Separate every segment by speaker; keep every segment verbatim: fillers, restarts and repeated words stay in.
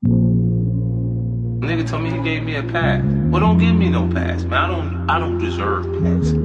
Speaker 1: Nigga told me he gave me a pass. Well, don't give me no pass, man. I don't I don't deserve passes.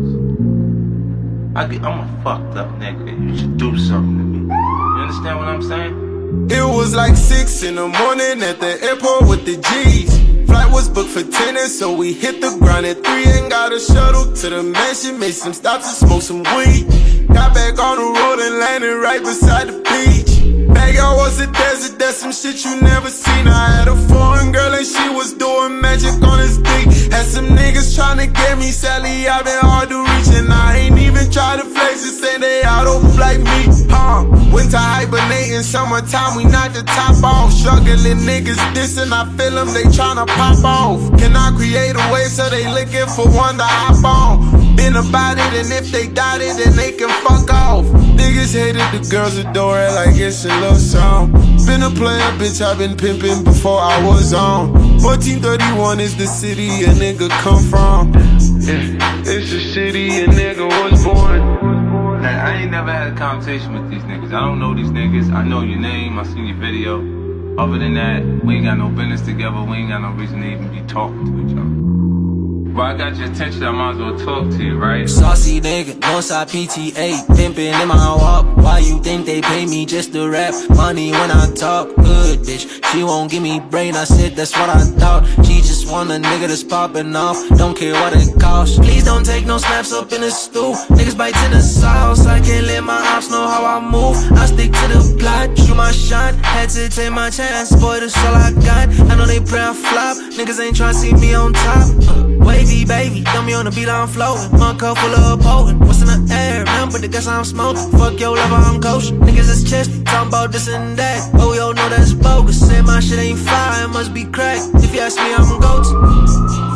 Speaker 1: I get, I'm a fucked up nigga. You should do something to me. You understand what I'm saying?
Speaker 2: It was like six in the morning at the airport with the G's. Flight was booked for ten, and so we hit the ground at three and got a shuttle to the mansion. Made some stops to smoke some weed. Got back on the road and landed right beside the beach. Backyard was a desert, that's some shit you never seen. I had a foreign girl and she was doing magic on his dick. Had some niggas tryna get me, Sally, I been hard to reach. And I ain't even tried to flex it, say they out of like me. Huh, winter hibernating, summertime we knock the top off. Struggling niggas dissing, I feel them, they tryna pop off. Can I create a way so they looking for one to hop on? Been about it, and if they doubt it, then they can fuck off. Niggas hated, the girls adore it like it's a little song. Been a player, bitch, I been pimping before I was on. fourteen thirty-one is the city a nigga come from. Yeah, it's the city a nigga was born.
Speaker 1: Now, I ain't never had a conversation with these niggas. I don't know these niggas. I know your name, I seen your video. Other than that, we ain't got no business together. We ain't got no reason to even be talking to each other. Well, I got your attention, I might as well talk to you, right?
Speaker 3: Saucy nigga, Northside P T A, pimpin' in my walk. Why you think they pay me just to rap? Money when I talk, good bitch. She won't give me brain, I said that's what I thought. She just want a nigga that's popping off, don't care what it costs. Please don't take no snaps up in the stool. Niggas bite to the sauce, I can't let my ops know how I move. I stick to the plot, shoot my shot, had to take my chance. Boy, that's all I got. I know they pray I flop, niggas ain't tryna see me on top. uh, Wavy baby, throw me on the beat, I'm floating. My cup full of potent. What's in the air, man? But the guess I'm smoking. Fuck your lover, I'm coaching. Niggas is chesty, talking about this and that. Oh, yo, know that's bogus. Say my shit ain't fire, it must be crack. If you ask me, I'm go to.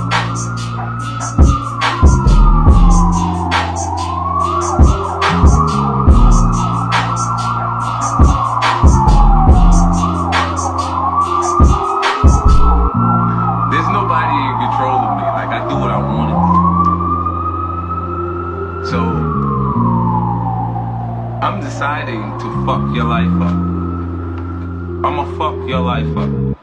Speaker 1: So, I'm deciding to fuck your life up. I'ma fuck your life up.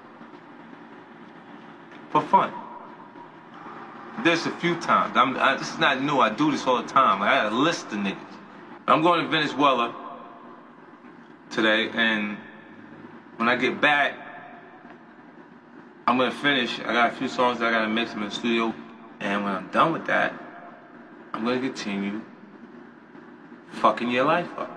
Speaker 1: For fun. There's a few times. I'm, I, this is not new. I do this all the time. I got a list of niggas. I'm going to Venezuela today, and when I get back, I'm gonna finish. I got a few songs that I gotta mix them in the studio, and when I'm done with that, I'm gonna continue fucking your life up.